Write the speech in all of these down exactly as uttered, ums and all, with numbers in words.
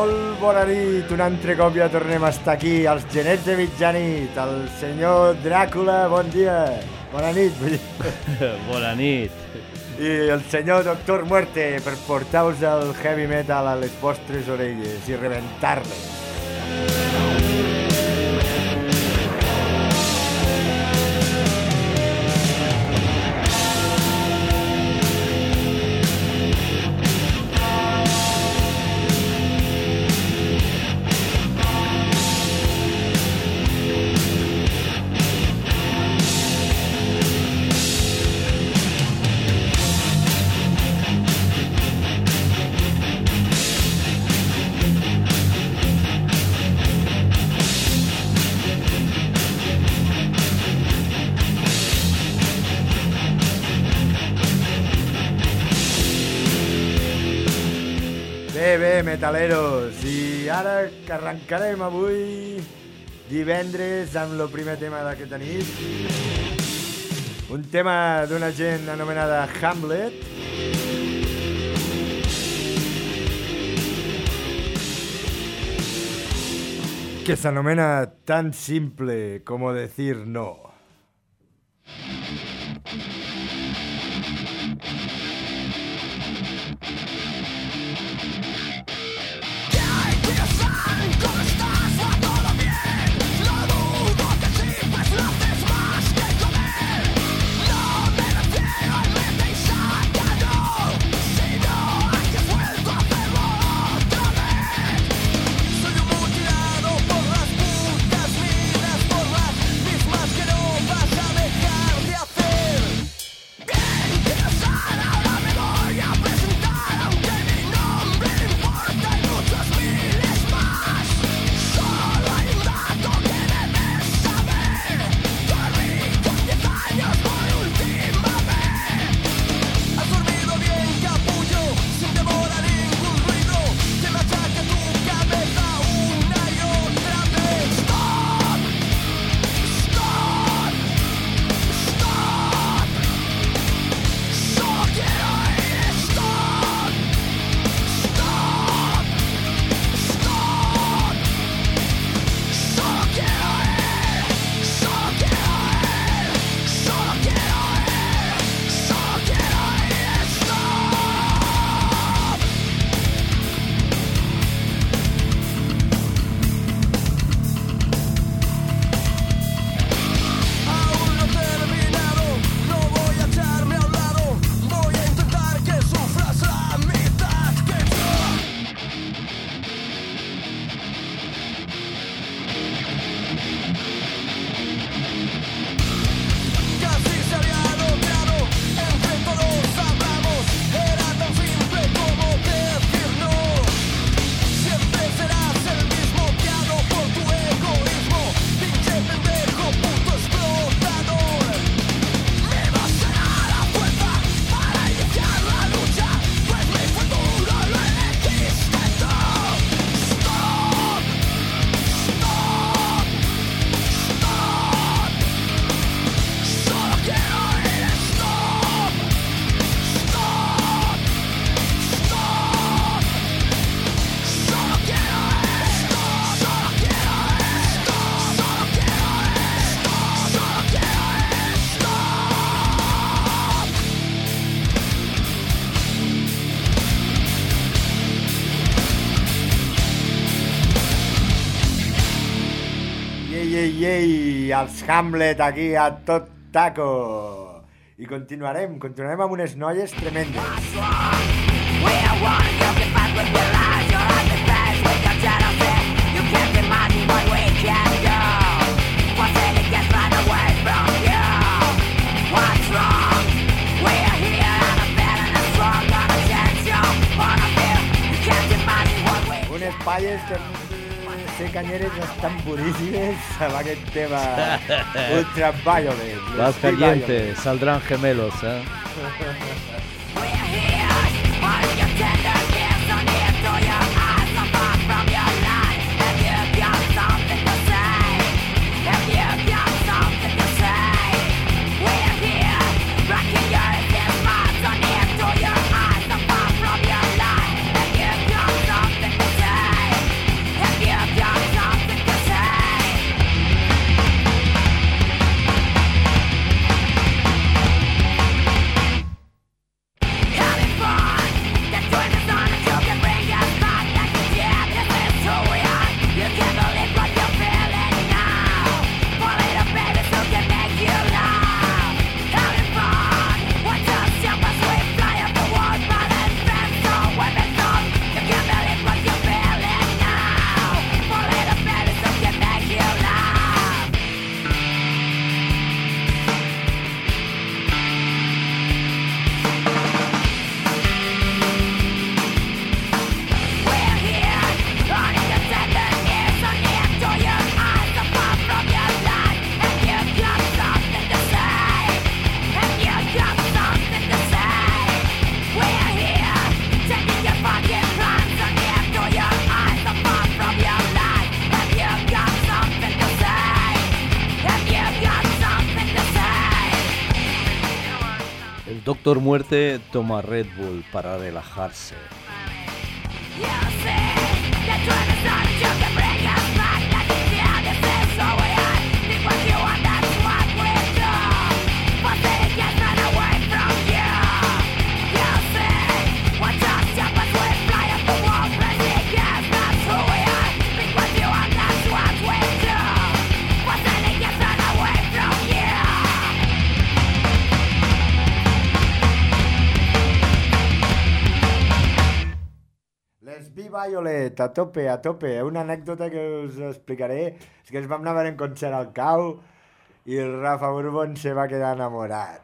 Molt bona nit, un altre cop ja tornem a estar aquí, els genets de mitjanit, el senyor Dràcula, bon dia, bona nit. Bona nit. I el senyor Doctor Muerte per portar-vos el heavy metal a les vostres orelles i rebentar-les. Bé, bé, metaleros, i ara que arrencarem avui, divendres, amb el primer tema d'aquesta nit. Un tema d'una gent anomenada Hamlet. Que s'anomena tan simple como decir no. Ei, els Hamlet aquí a tot taco. I continuarem, continuarem amb unes noies tremendes. Unes palles que ser canyeres estan boníssimes amb aquest tema ultraviolet. Vas caliente, saldrán gemelos, eh? Your eyes, I'm far from your life. If you've got something to say, Doctor Muerte toma Red Bull para relajarse. Violet, a tope, a tope. Una anècdota que us explicaré és que ens vam anar a veure en concert al Cau i el Rafa Bourbon se va quedar enamorat.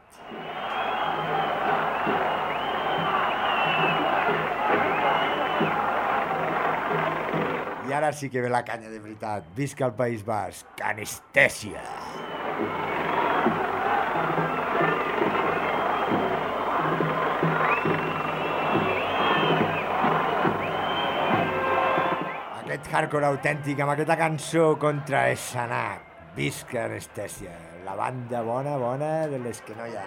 I ara sí que ve la canya de veritat. Visca el País Basc, Anestèsia! Aquest hardcore autèntic amb aquesta cançó contra Esanac. Visca Anestèsia, la banda bona, bona de les que no hi ha.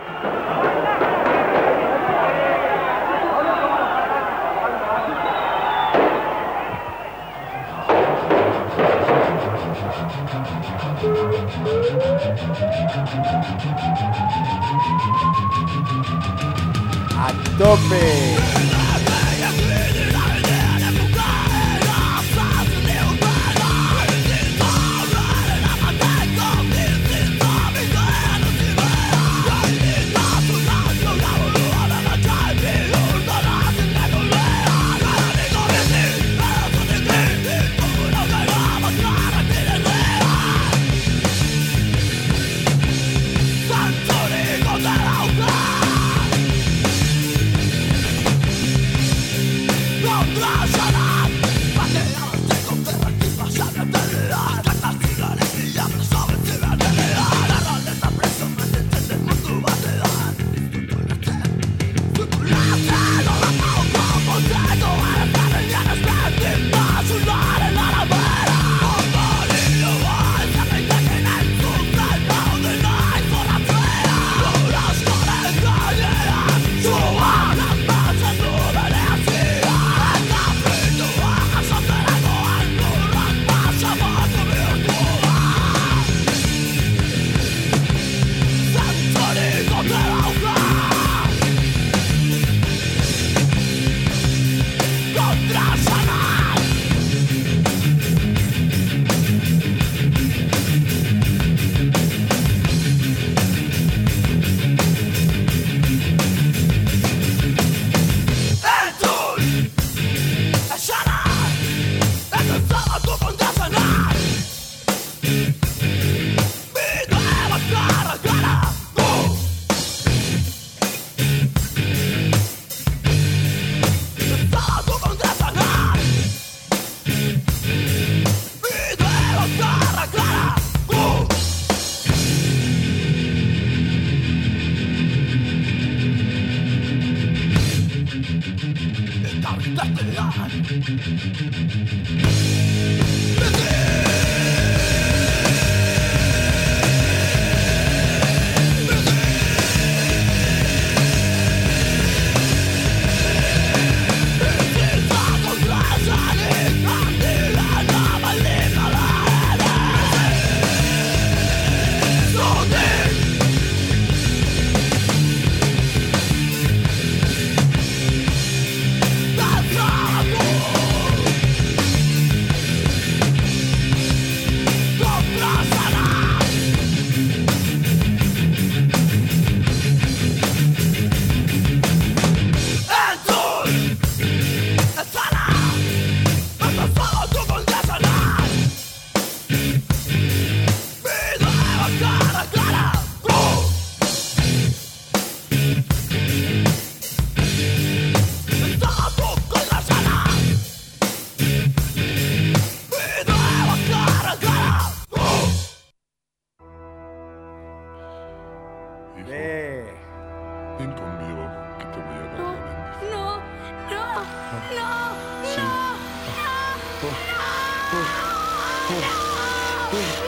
A tope!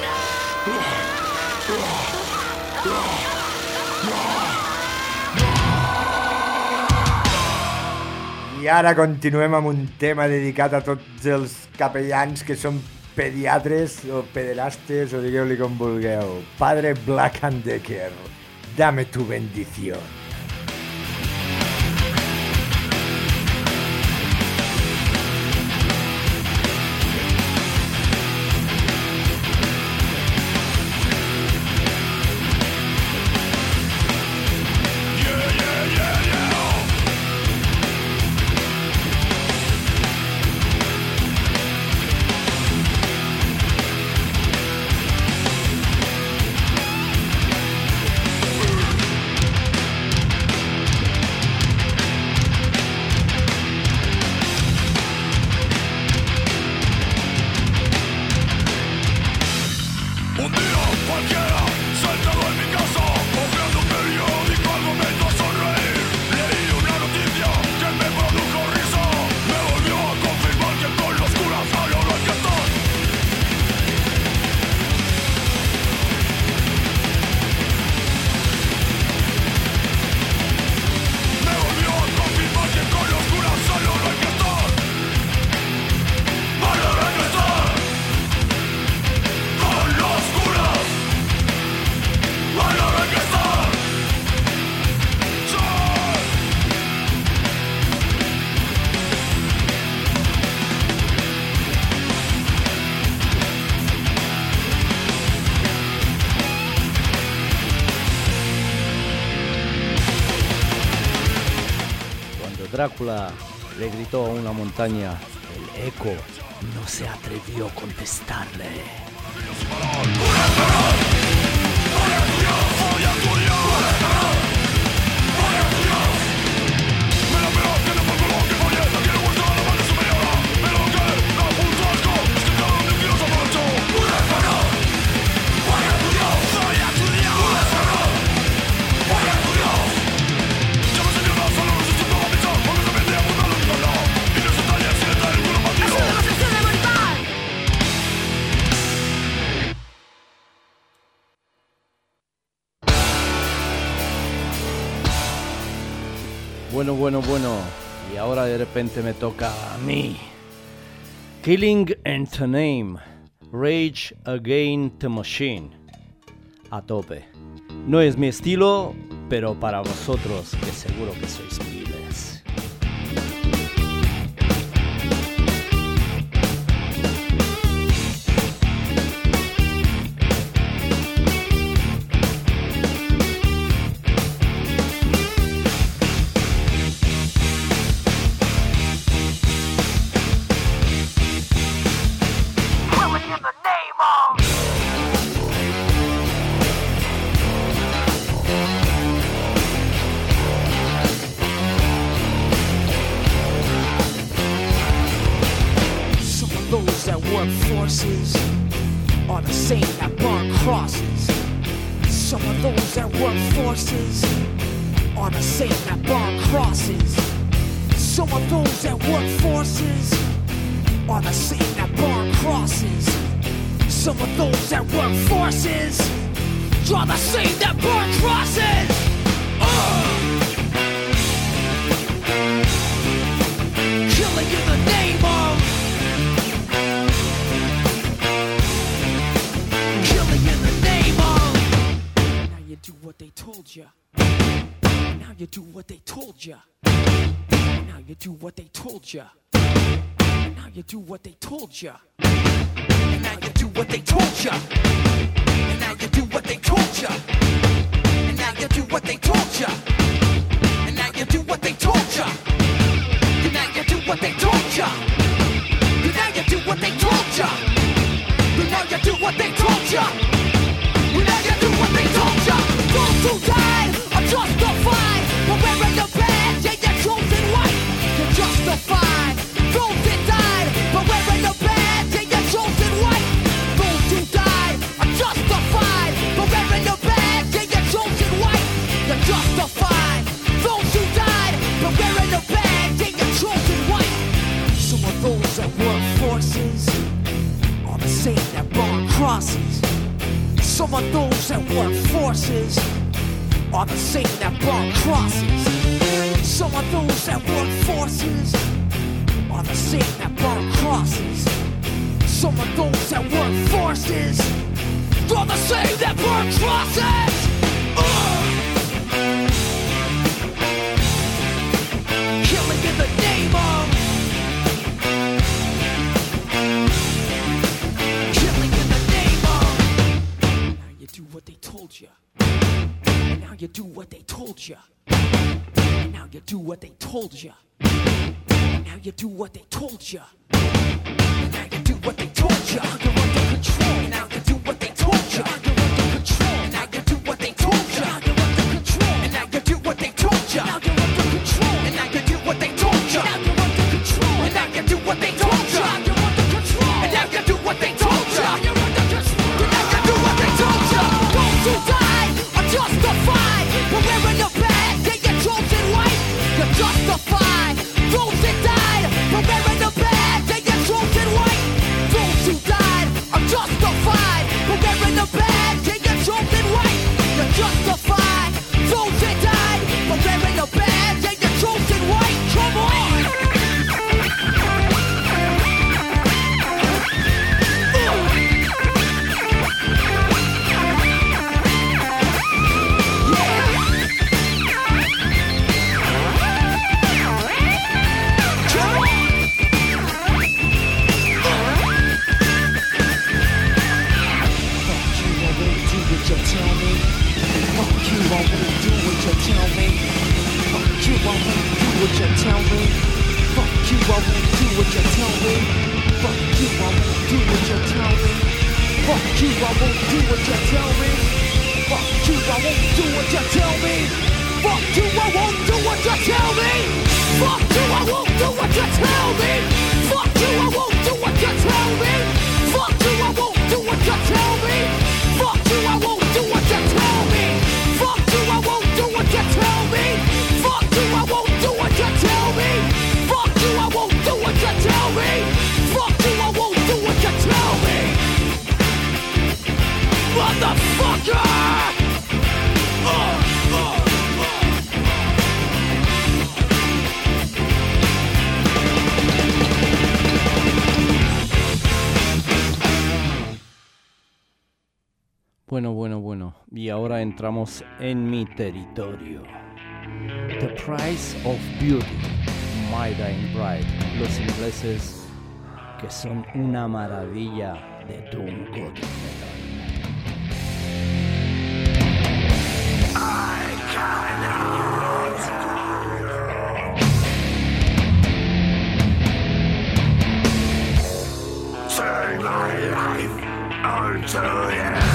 No! I ara continuem amb un tema dedicat a tots els capellans que són pediatres o pederastes o digueu-li com vulgueu. Padre Black and Decker, dame tu bendición. Drácula le gritó a una montaña, el eco no se atrevió a contestarle. Bueno, bueno, bueno, y ahora de repente me toca a mí. Killing in the Name, Rage Against the Machine. A tope. No es mi estilo, pero para vosotros, que seguro que sois miles. Are the same that burn crosses. Some of those that work forces are the same that burn crosses. Some of those that work forces are the same that burn crosses. Some of those that work forces are the same that burn crosses. Uh! Killing in the name of do what they told ya. Now you do what they told ya. Now you do what they told ya. Now you do what they told ya. Now you do what they told ya. Now you do what they told ya. Now you do what they told ya. Now you do what they told ya. Now you do what they told ya. Now you do what they told ya. Now you do what they told ya. Now you do what they told ya. Those who died are justified for wearing the badge and your chosen white. You're justified. Those that died for wearing the badge and your chosen white. Those who died are justified for wearing the badge and your chosen white. You're justified. Those who died for wearing the badge and your chosen white. Some of those that work forces are the same that burn crosses. Some of those that work forces are the same that burn crosses. Some of those that work forces are the same that burn crosses. Some of those that work forces are the same that burn crosses. Uh! Killing in the name of, killing in the name of. Now you do what they told you. And now you do what they told you. And now you do what they told you. And now you do what they told you. And now you do what they told you. You're under control. And now you do what they told you. You're under control. And now you do what they told you. You're under control. And now you do what they told you. Now you're under control. And now you do what they told you. Now you're under control. And now you do what they told you. You're under control. And now you do what they told you. You're under control. And now you do what they told you. Those who died are justified. But wearing the badge, they get chosen white. You're justified. Those that died, but wearing the badge, they get chosen white. Those who died are justified. But wearing the badge, they get chosen white. You're justified. Those that died, but wearing the badge, they get chosen white. Come on. Bueno, bueno, bueno. Y ahora entramos en mi territorio. The Price of Beauty, My Dying Bride. Los ingleses que son una maravilla de doom gothic metal. I cannot turn my life unto you.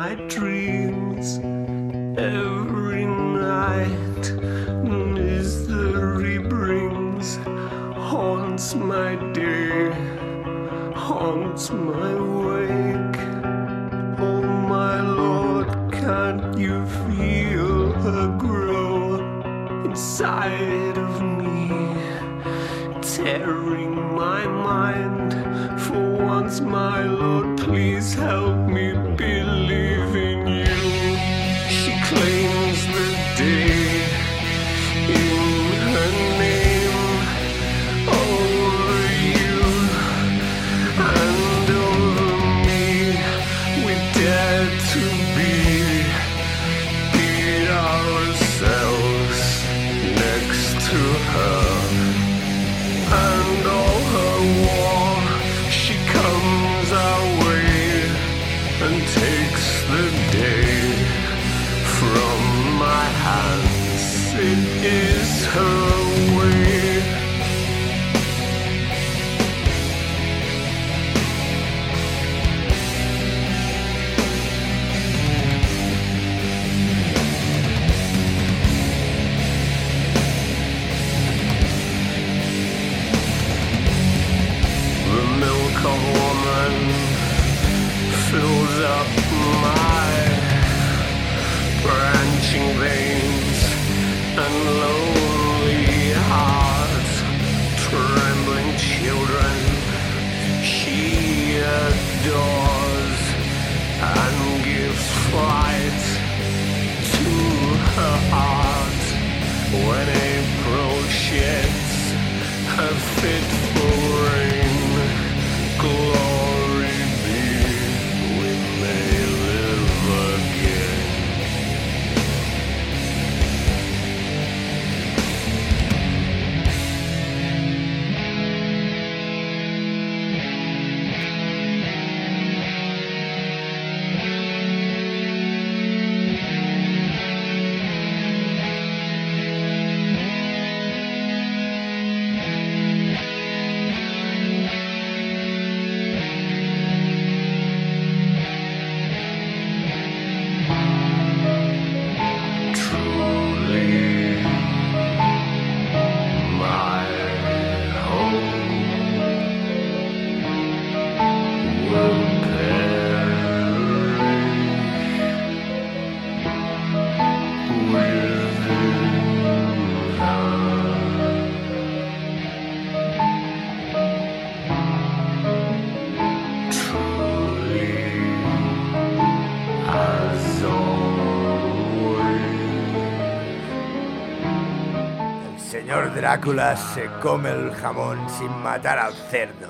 my dreams every night. Misery brings, haunts my day, haunts my wake. Oh my Lord, can't you feel her grow inside of me, tearing my mind? For once, my Lord, please help me believe in you. She claims the day in her name over you and over me. We dare to be, be ourselves next to her. And all her war, she comes our way and takes the day from my hands. It is her way. A woman fills up my branching veins and lonely heart, trembling children she adores and gives flight to her art. When April sheds her fitful rain, glory be, we may live again. Drácula se come el jamón sin matar al cerdo.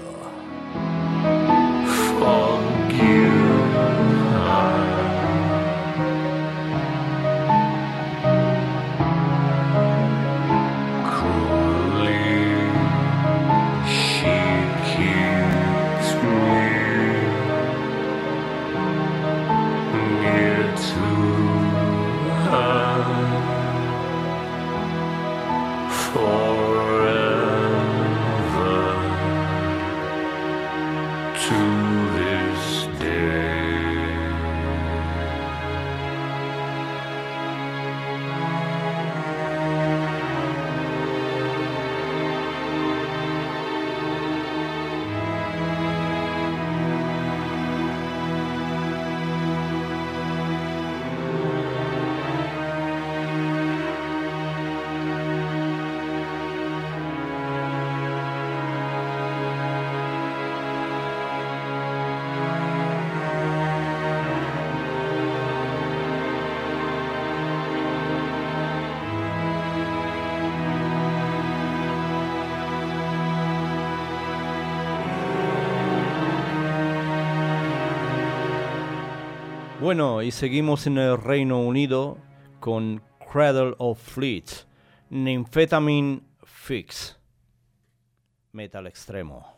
Bueno, y seguimos en el Reino Unido con Cradle of Fleets, Nymphetamine Fix, metal extremo.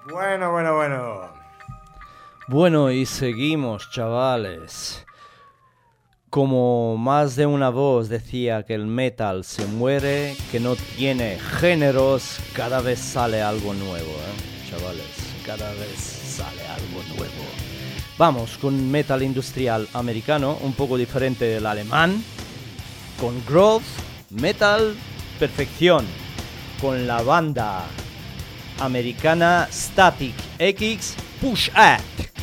Bueno, bueno, bueno. Bueno, y seguimos, chavales. Como más de una voz decía que el metal se muere, que no tiene géneros, cada vez sale algo nuevo, ¿eh? Chavales, cada vez sale algo nuevo. Vamos con metal industrial americano, un poco diferente del alemán, con growth, metal, perfección, con la banda americana Static X Push Act.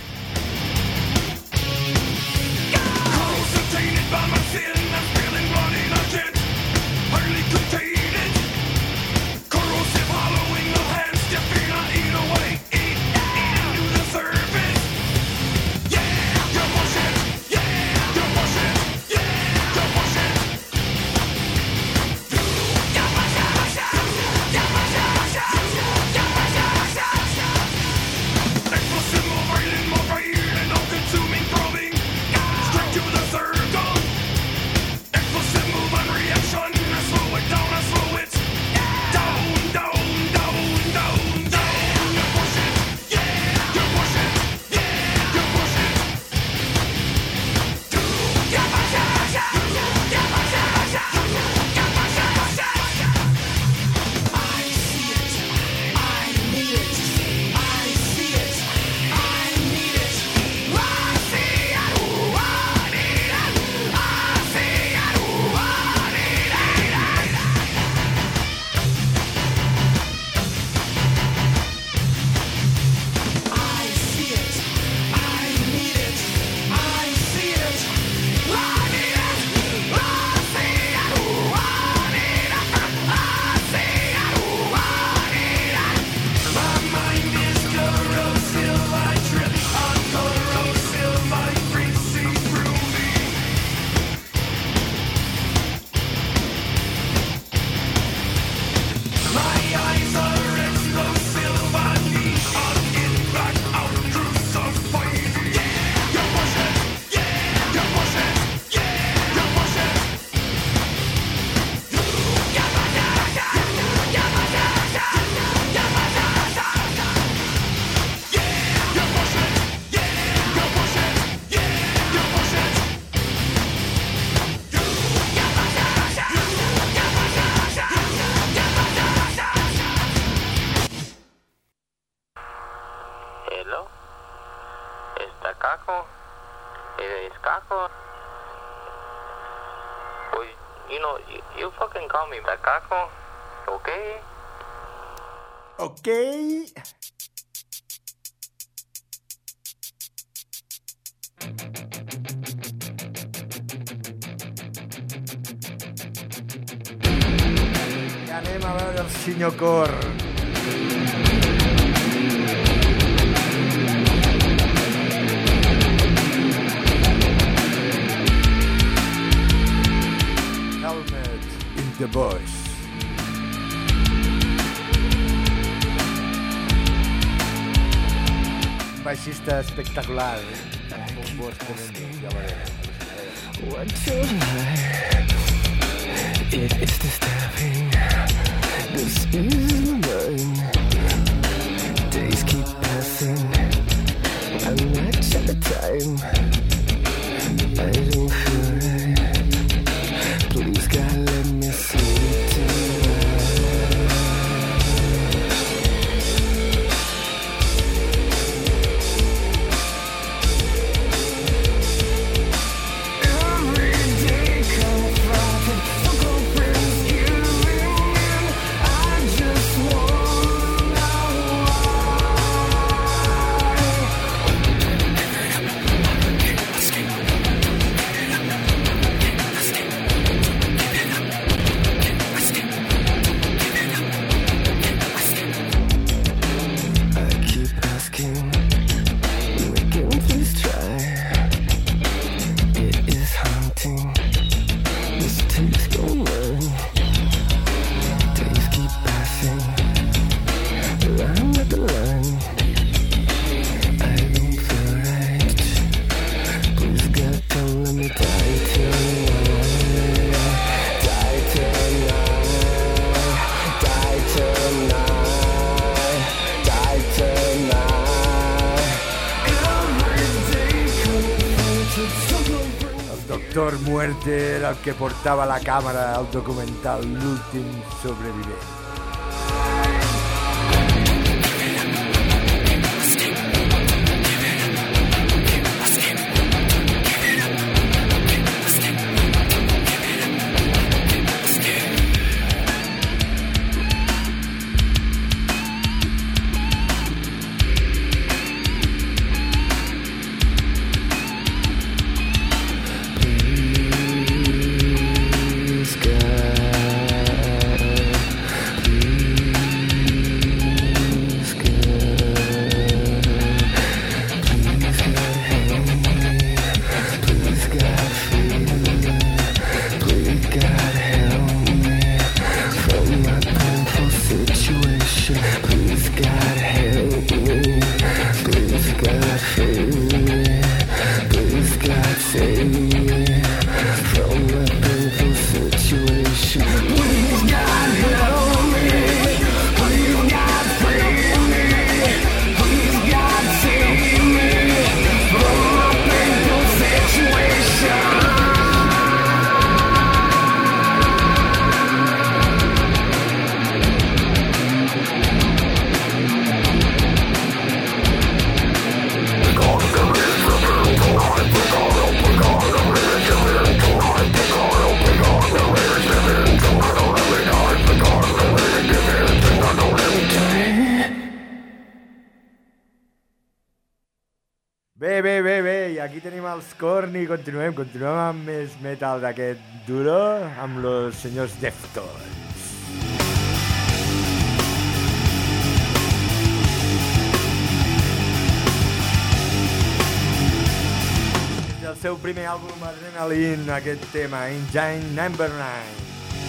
By my sin, I'm feeling running a jet, hardly contain it. Corrosive hollowing the hands, stiffing I eat away, eat, eat into the surface. Yeah, you push it, yeah, you push it, yeah, you push it. You push it, you push it, you push it, you push it. Explosive, more violent, more violent, all-consuming, probing, straight to the surface. Reaction, I slow it down, I slow it down, down, down, down, down. You push it, yeah, you push it, yeah, you push it. You push it, you push it, you push it. I see it, I need it, I see it, I need it, I see it, I need it, I see it. Okay. I anem a veure el senyor Cor. Helmet in the bush. Baixista espectacular, eh? Un voz tremendo, ya veremos. What to lie? It is disturbing. This is mine. Days keep passing, and much at a time. I don't feel right. Please, God, let me sleep tonight. Just Doctor Muerte era el que portava la càmera al documental L'últim sobrevivent. Bé, bé, bé, bé, i aquí tenim els Korn i continuem, continuem amb més metal d'aquest duro, amb los senyors Deftones. El seu primer àlbum Adrenaline, aquest tema, Engine Number nine.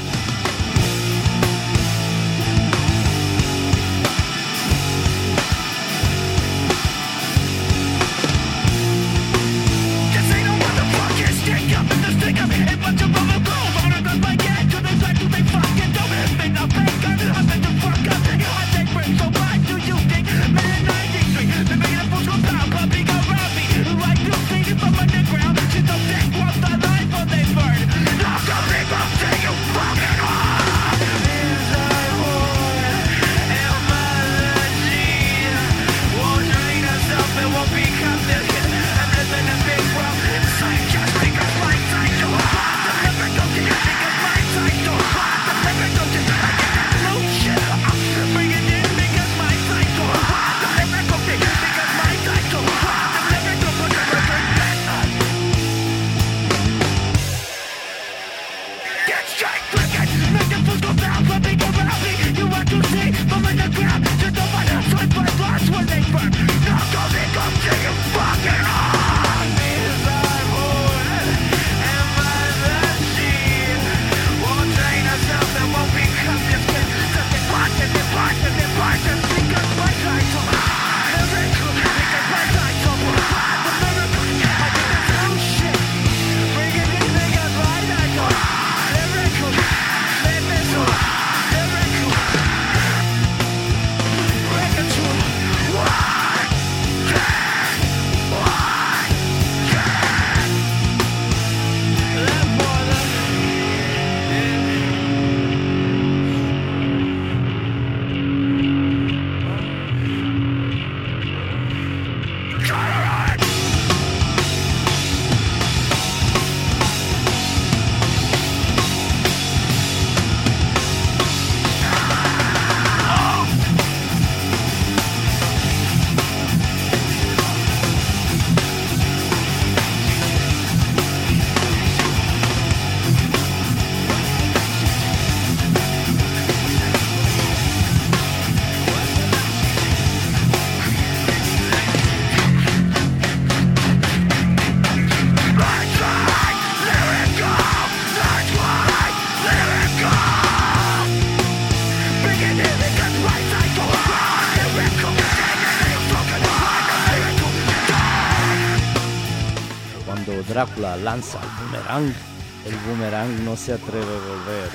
Drácula lanza el boomerang, el boomerang no se atreve a volver.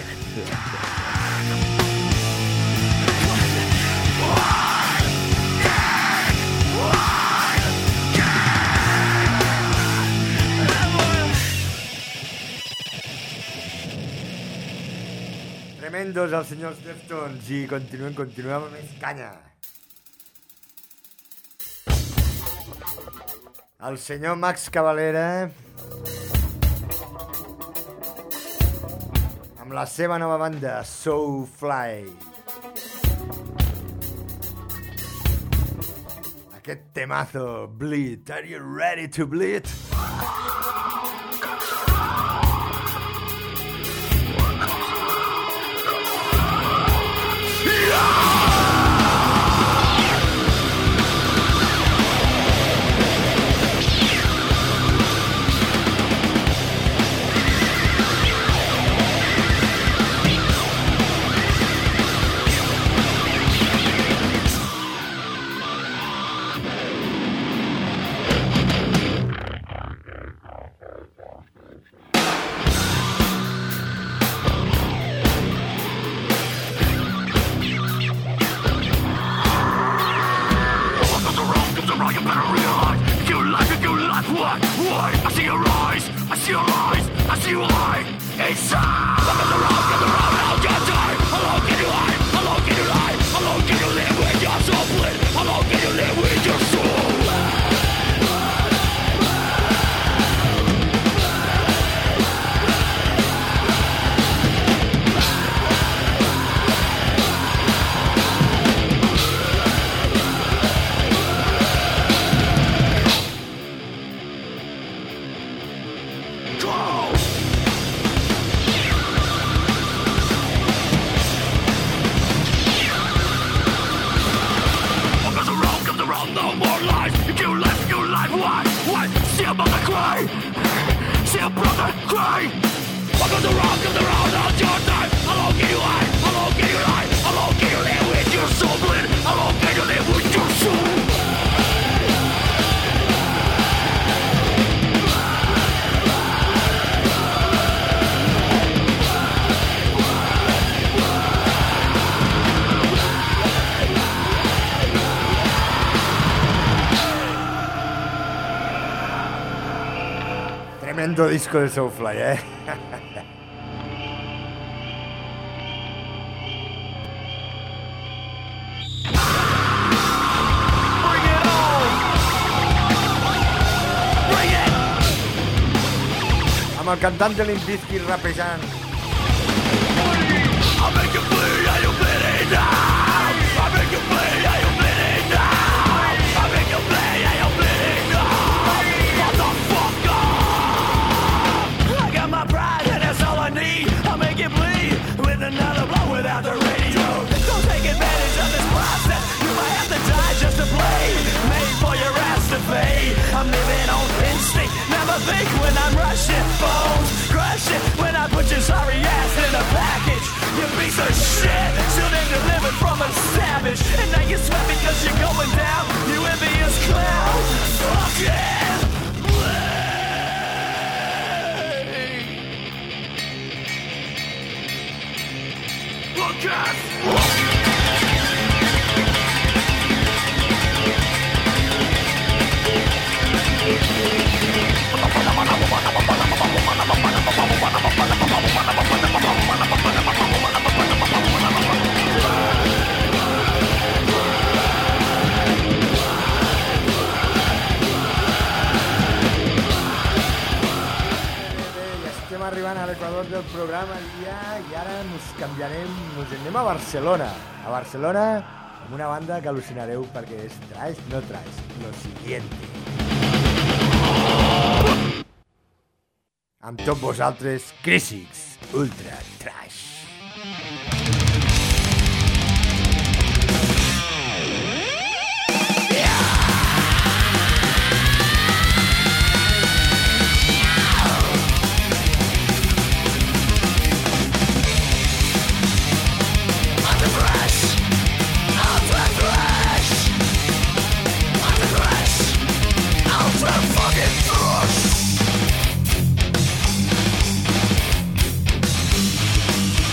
Tremendos els senyors Deftones i continuem, continuem amb més canya. El senyor Max Cavalera amb la seva nova banda Soulfly. Aquest temazo, Bleed. Are you ready to bleed? Tremendo disco de Soulfly, eh? Amb el cantant de Limp Bizkit rapejant. I'll make you bleed, and you'll bleed it down. I'll make you bleed, and you'll bleed it down. I'll make you bleed, and you'll bleed it down. Motherfucker! I got my pride, and that's all I need. I'll make you bleed with another blow without the radio. Don't take advantage of this process. You might have to die just to play. Made for your ass to fade. I'm living on instinct. Never think when I'm rushing. Bones crushing when I put your sorry ass in a package. You piece of shit, should have delivered from a savage. And now you sweat because you're going down, you envious clown. Fuck it! Look at Estem arribant a l'equador del programa ja i ara ens canviarem, ens anem a Barcelona. A Barcelona amb una banda que al·lucinareu perquè és trash, no trash, lo siguiente. Amb tots vosaltres, Crísics Ultra Trash. fucking thrush.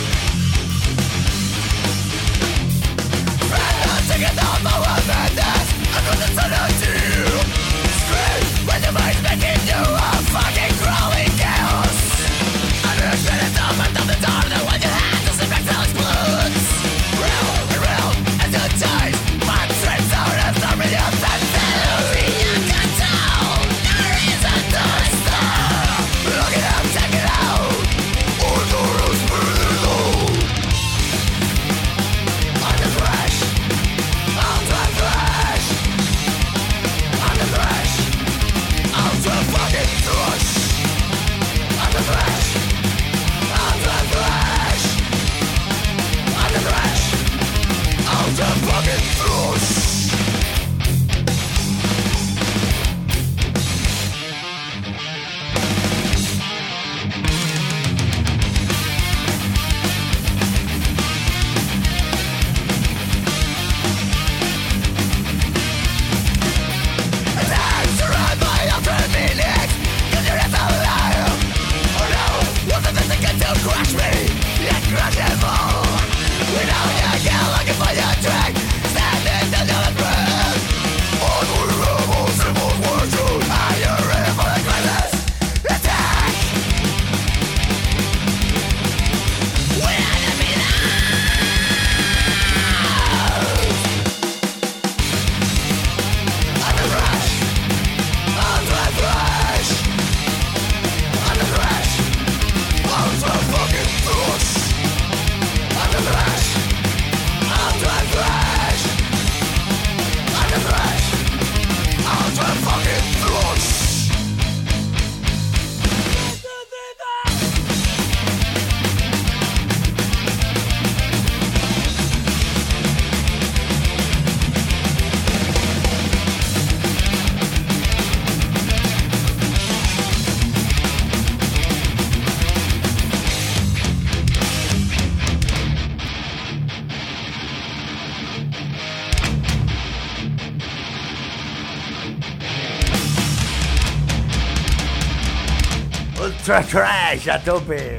Ultra Trash a tope.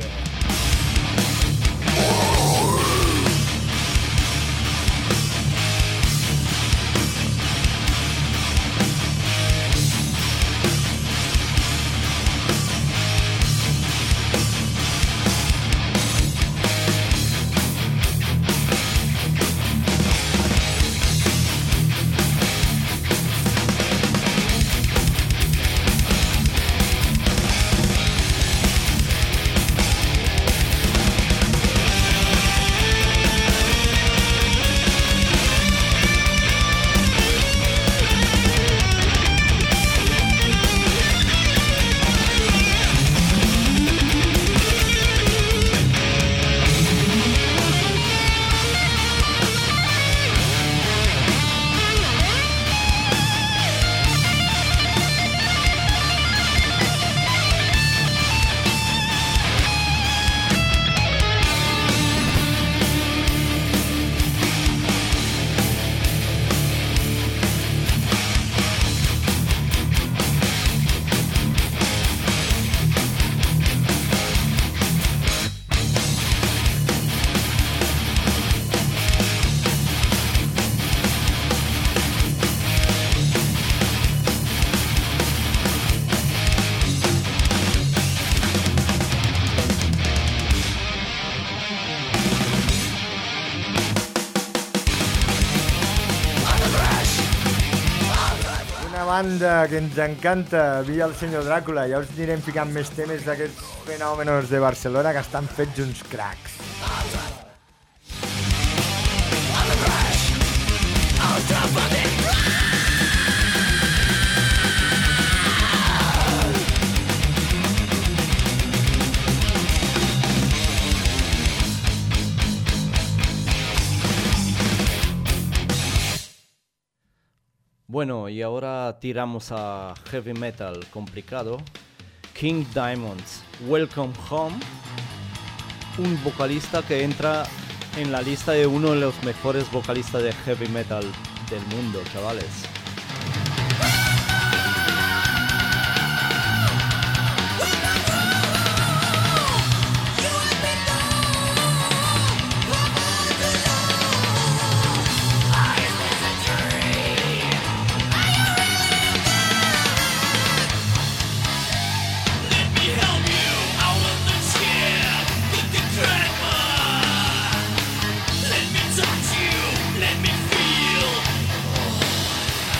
Banda que ens encanta, via el senyor Dràcula. Ja us anirem ficant més temes d'aquests fenòmenos de Barcelona que estan fets uns cracs. Bueno, y ahora tiramos a heavy metal complicado. King Diamonds, Welcome Home. Un vocalista que entra en la lista de uno de los mejores vocalistas de heavy metal del mundo, chavales. Let me touch you, let me feel.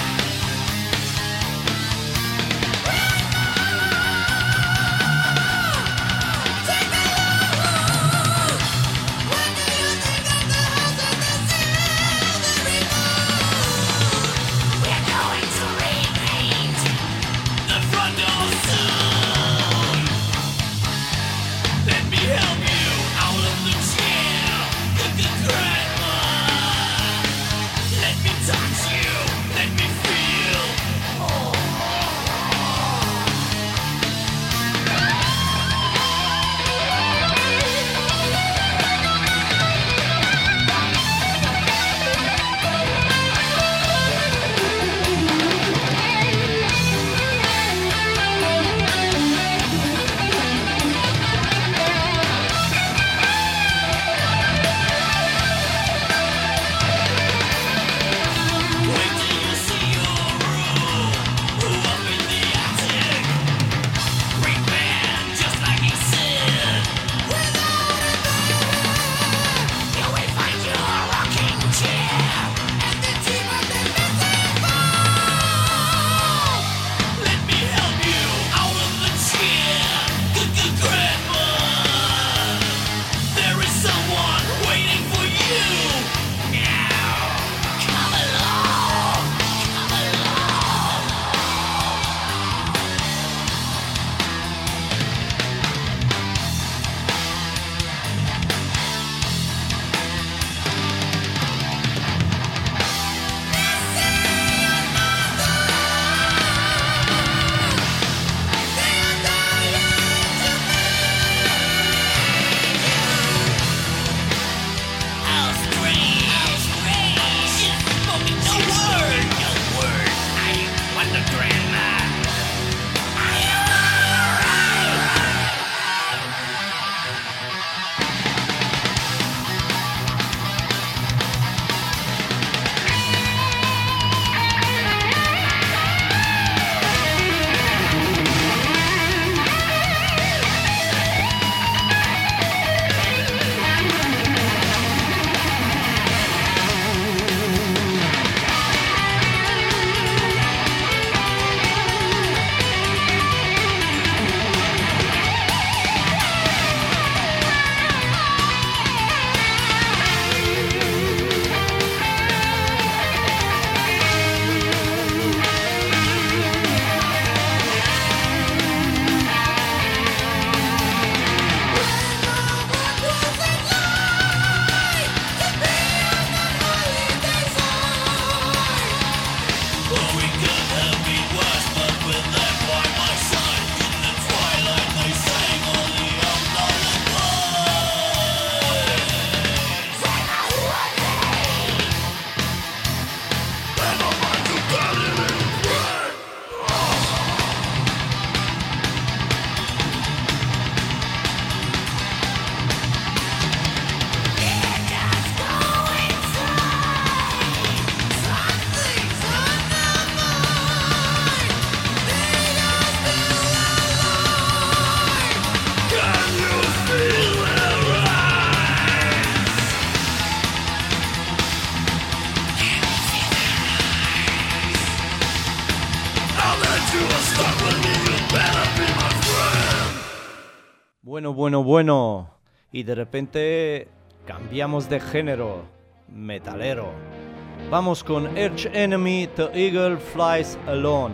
Bueno, bueno, bueno. Y de repente cambiamos de género. Metalero. Vamos con Arch Enemy, The Eagle Flies Alone.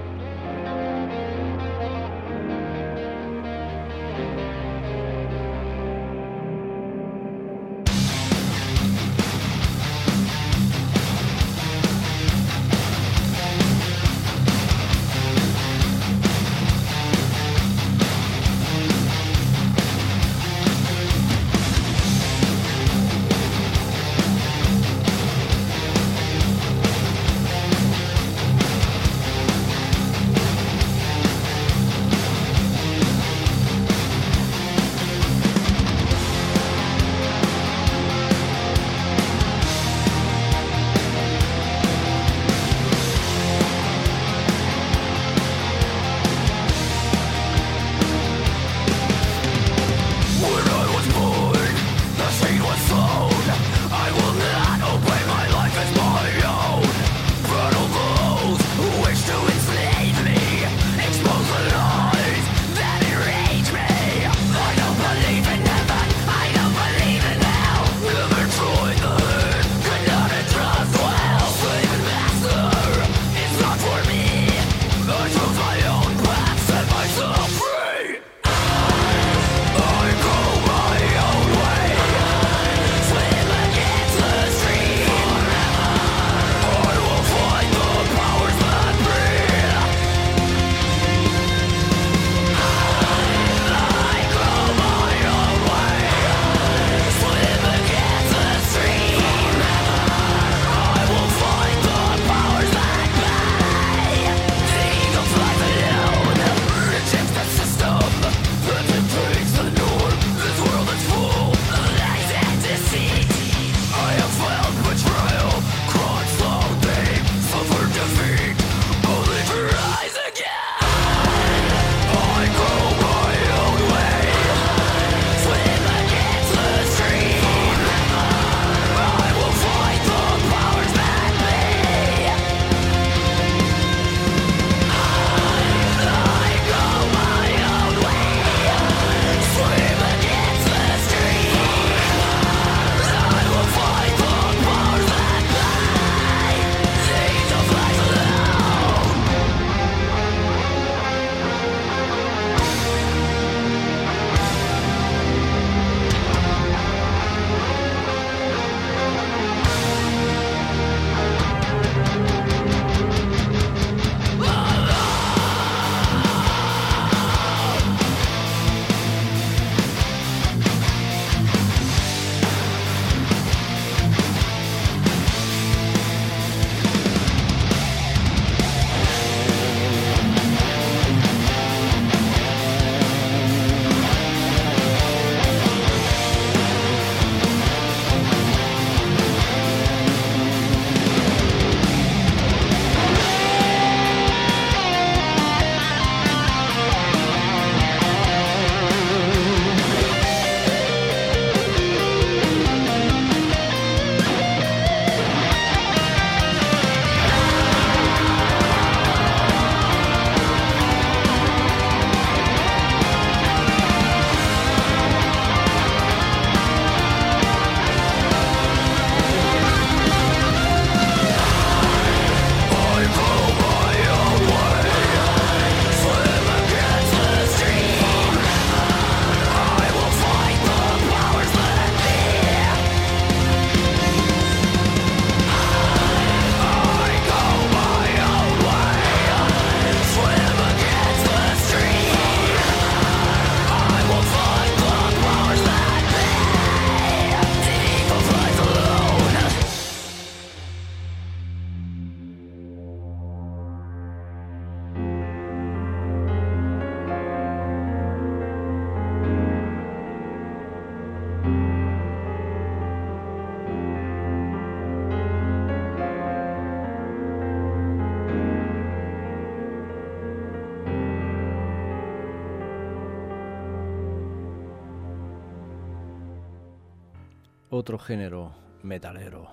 otro género metalero.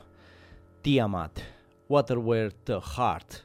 Tiamat, Waterware the Heart.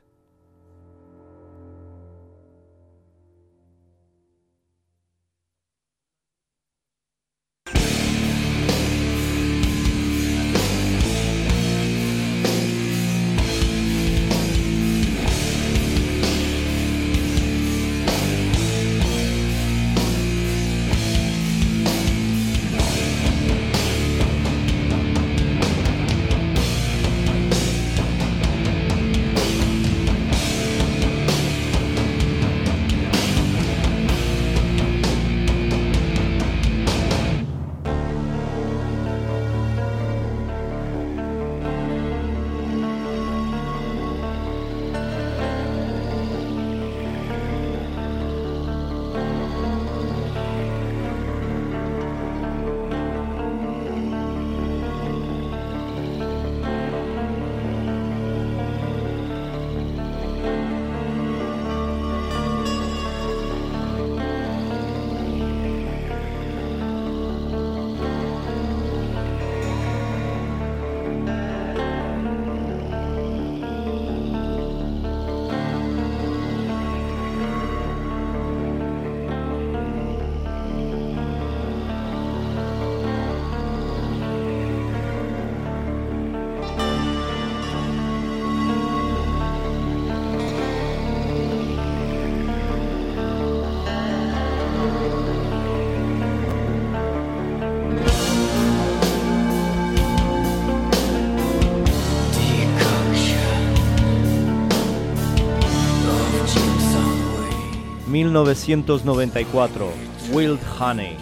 mil novecientos noventa y cuatro, Wild Honey.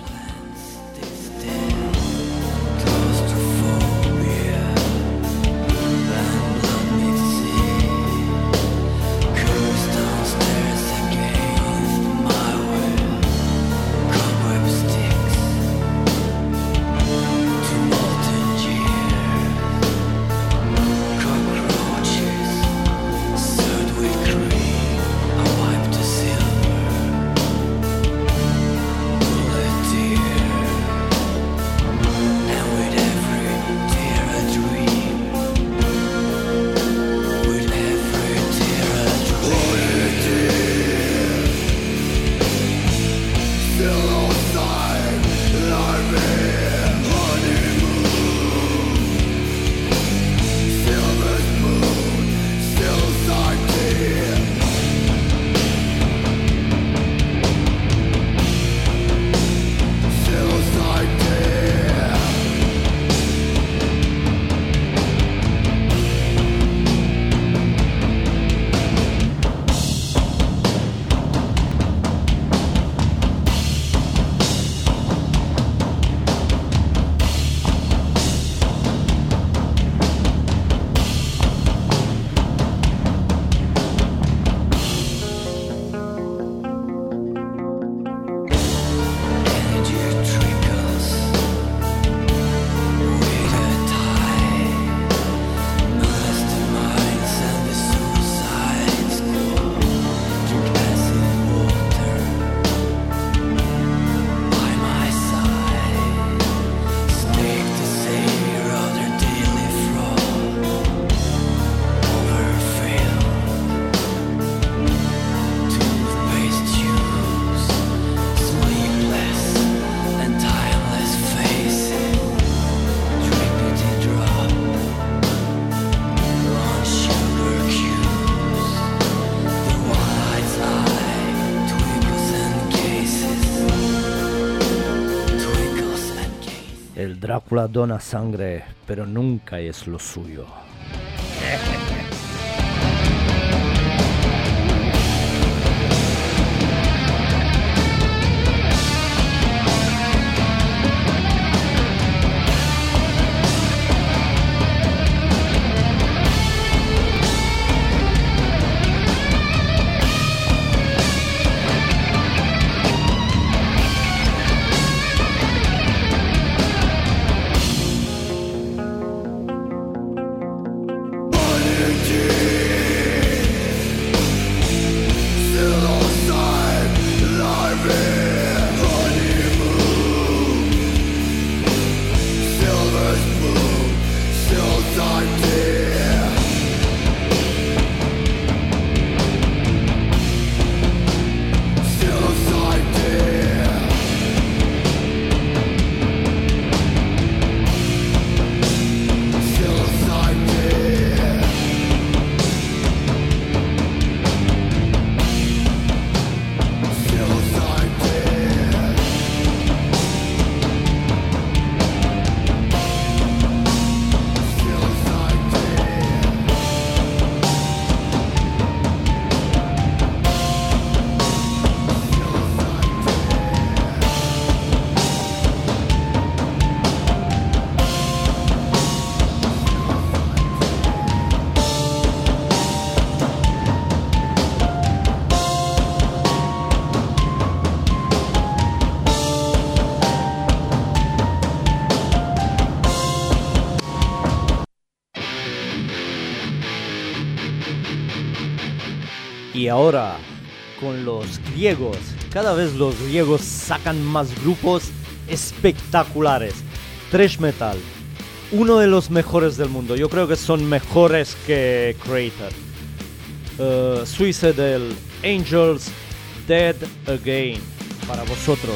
Drácula dona sangre, pero nunca es lo suyo. Y ahora, con los griegos, cada vez los griegos sacan más grupos espectaculares. Thrash metal, uno de los mejores del mundo. Yo creo que son mejores que Crater. Uh, Suicidal Angels, Dead Again, para vosotros.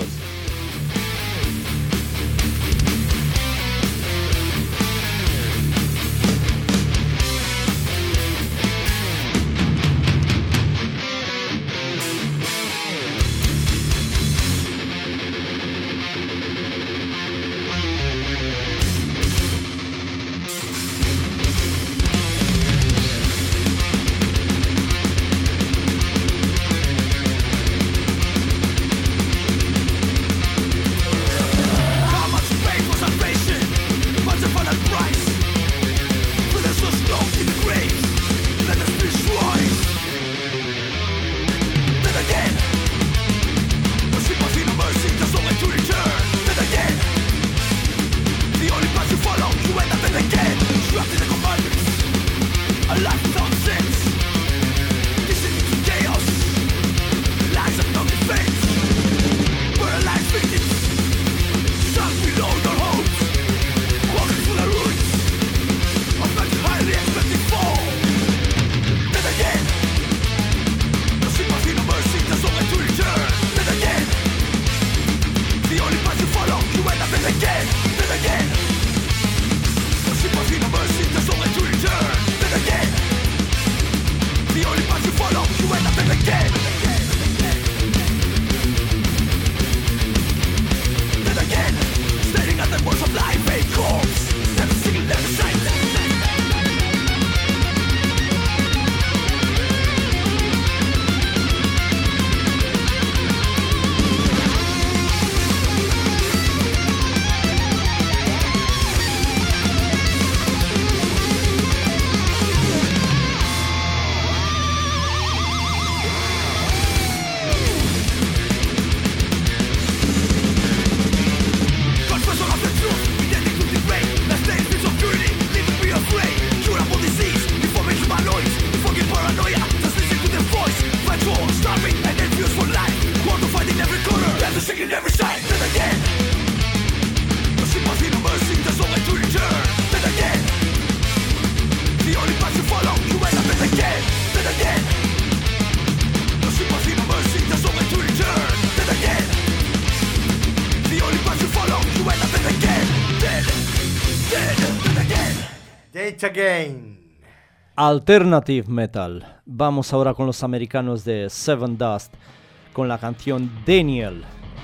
Rage Again. Alternative Metal. Vamos ahora con los americanos de Seven Dust con la canción Daniel.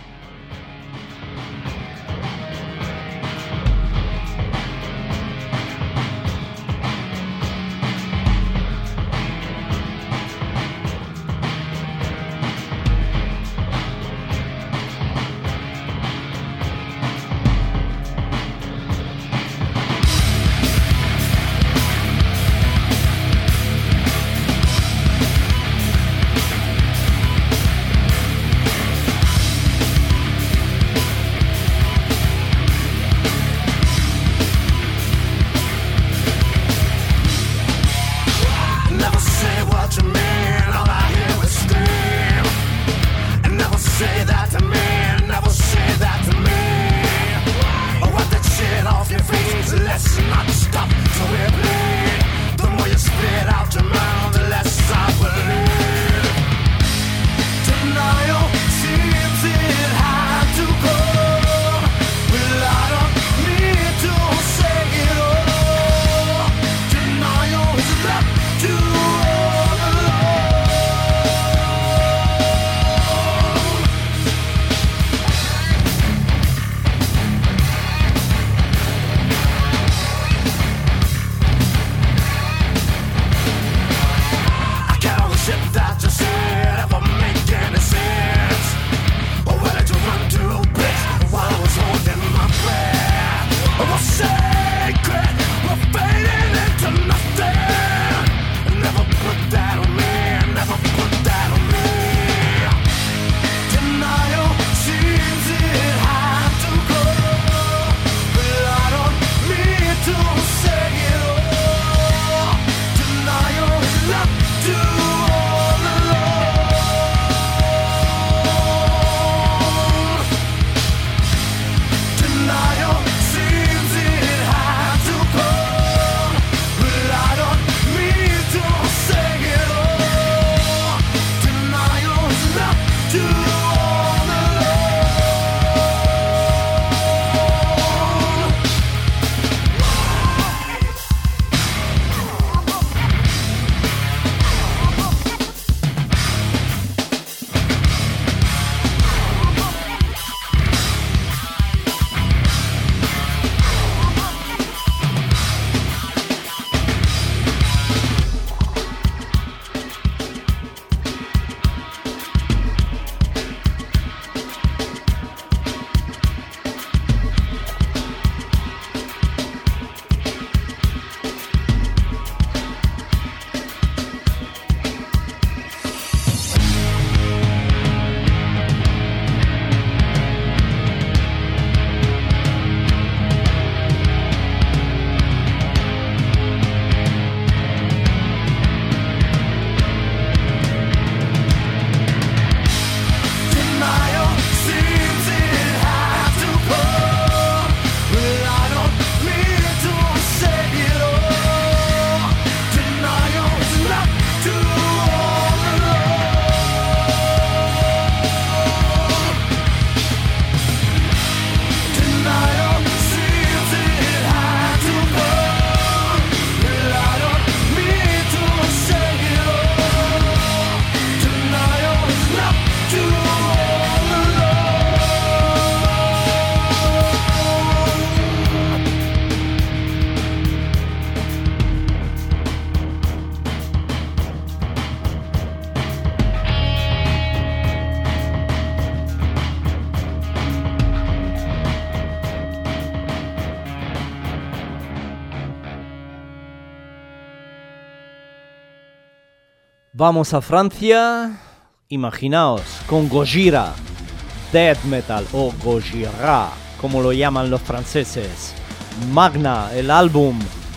Vamos a Francia, imaginaos, con Gojira, Death Metal o Gojira, como lo llaman los franceses. Magna, el álbum.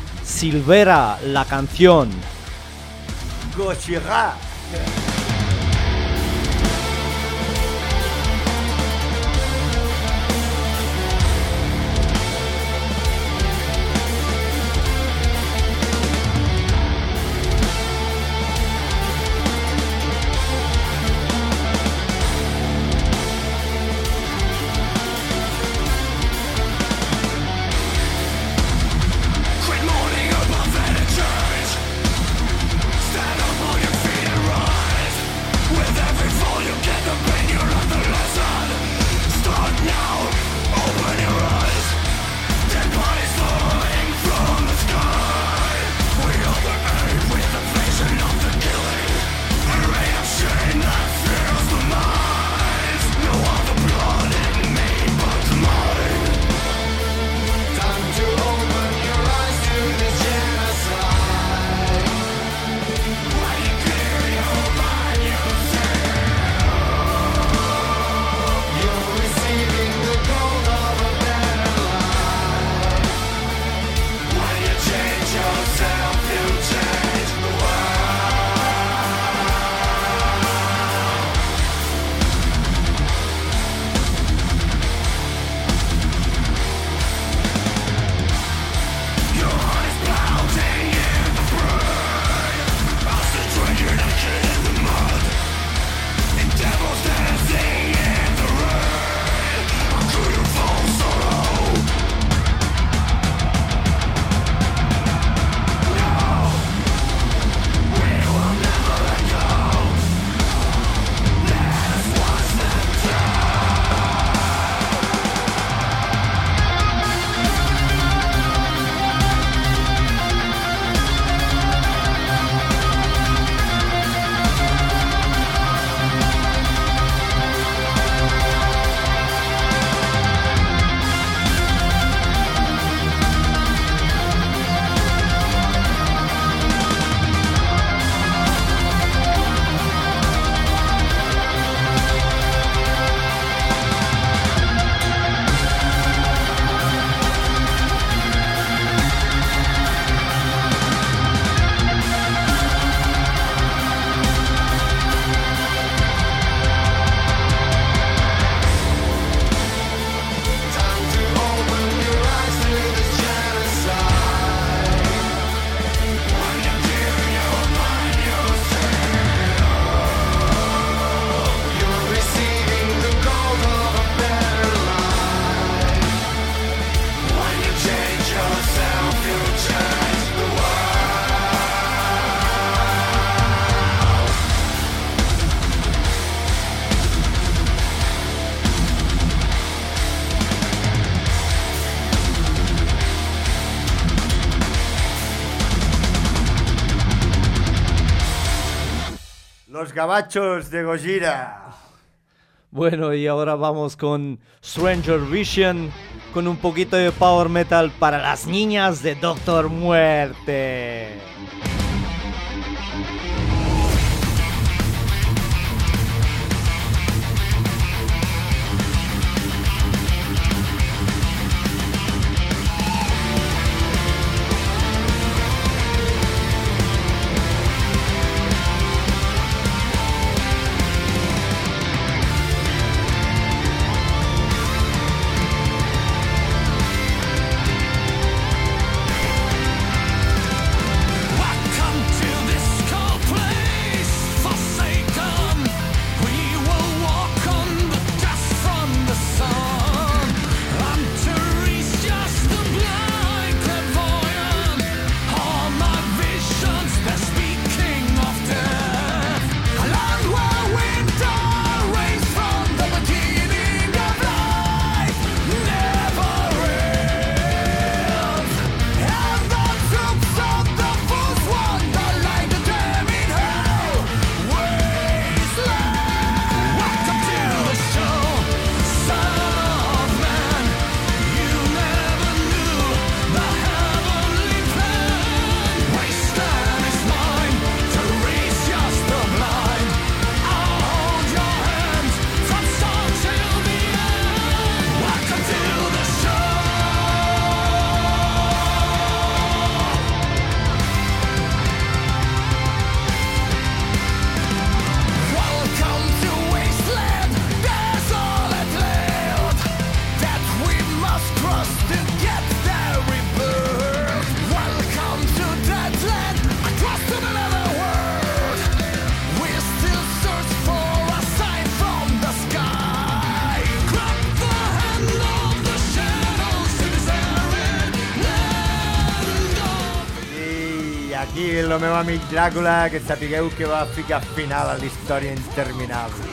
Silvera, la canción. Gojira. Great morning above. Los Gabachos de Gojira. Bueno, y ahora vamos con Stranger Vision, con un poquito de power metal para las niñas de Doctor Muerte. Aquí el meu amic Dràcula, que sapigueu que va ficar final a la història interminable.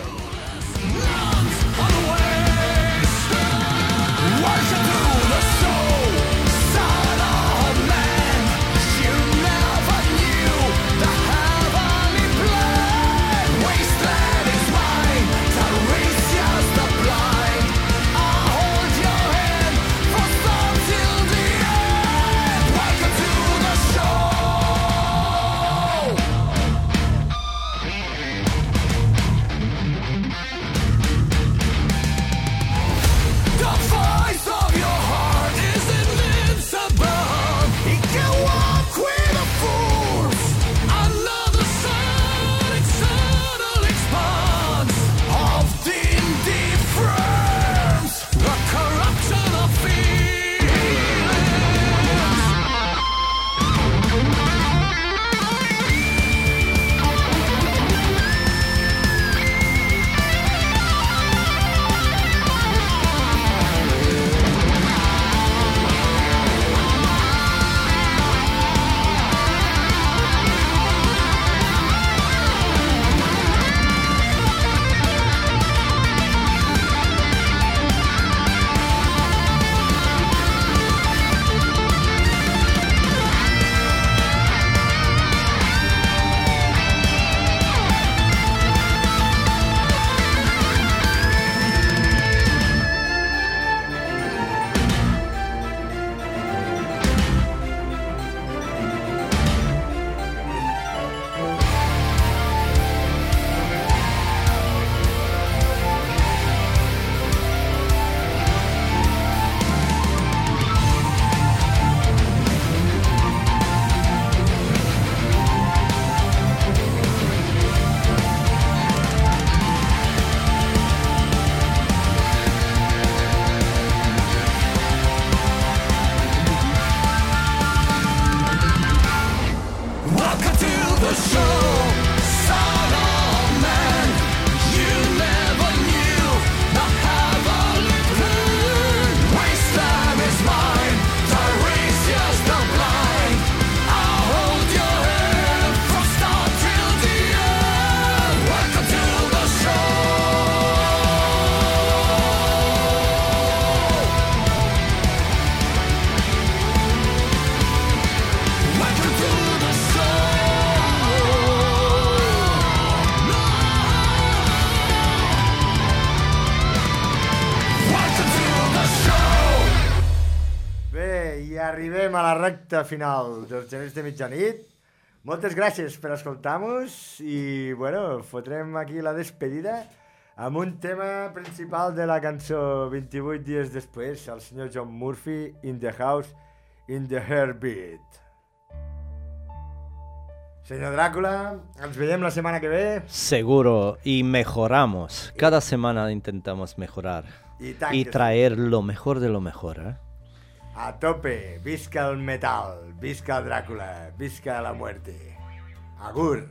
arribem a la recta final dels Genets de Mitjanit. Moltes gràcies per escoltar-nos i, bueno, fotrem aquí la despedida amb un tema principal de la cançó vint-i-vuit dies després, el senyor John Murphy, In the House, In the Heartbeat. Señor Drácula, nos vemos la semana que ve. Seguro, y mejoramos. Cada semana intentamos mejorar Y, y traer lo mejor de lo mejor, ¿eh? A tope, visca el metal, visca el Drácula, visca la muerte. Agur.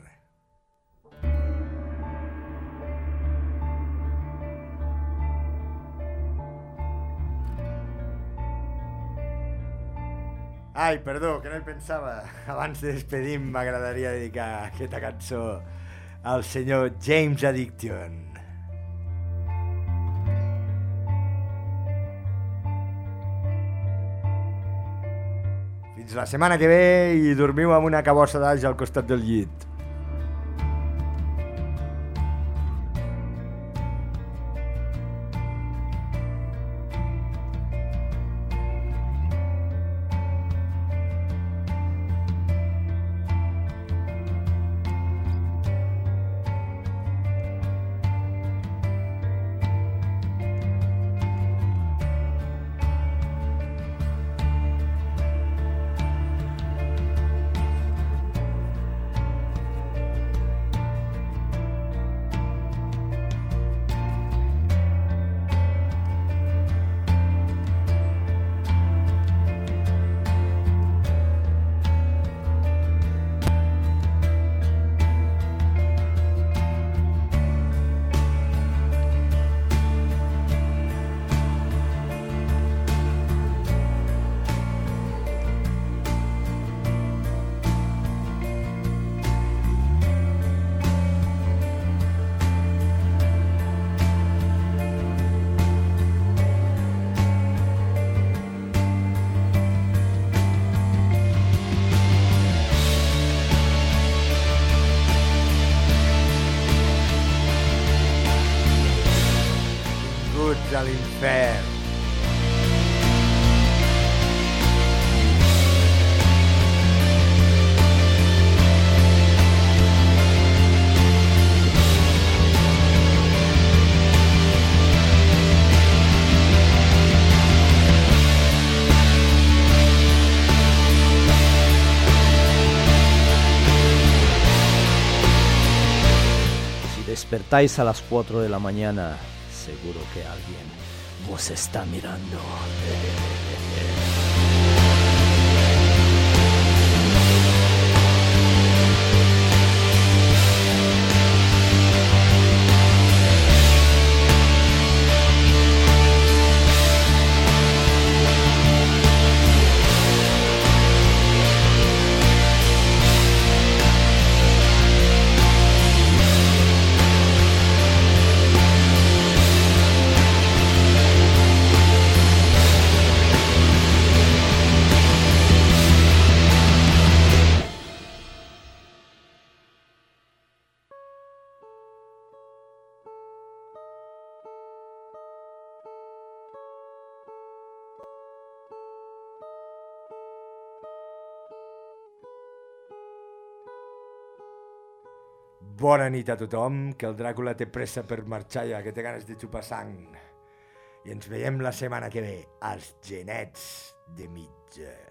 Ai, perdó, que no hi pensava. Abans de despedir m'agradaria dedicar aquesta cançó al senyor James Addiction. Fins la setmana que ve i dormiu amb una cabossa d'alls al costat del llit. A l'infern. Si despertáis a las cuatro de la mañana, seguro que alguien vos está mirando. Bona nit a tothom, que el Dràcula té pressa per marxar ja, que té ganes de xupar sang. I ens veiem la setmana que ve, als Genets de Mitja.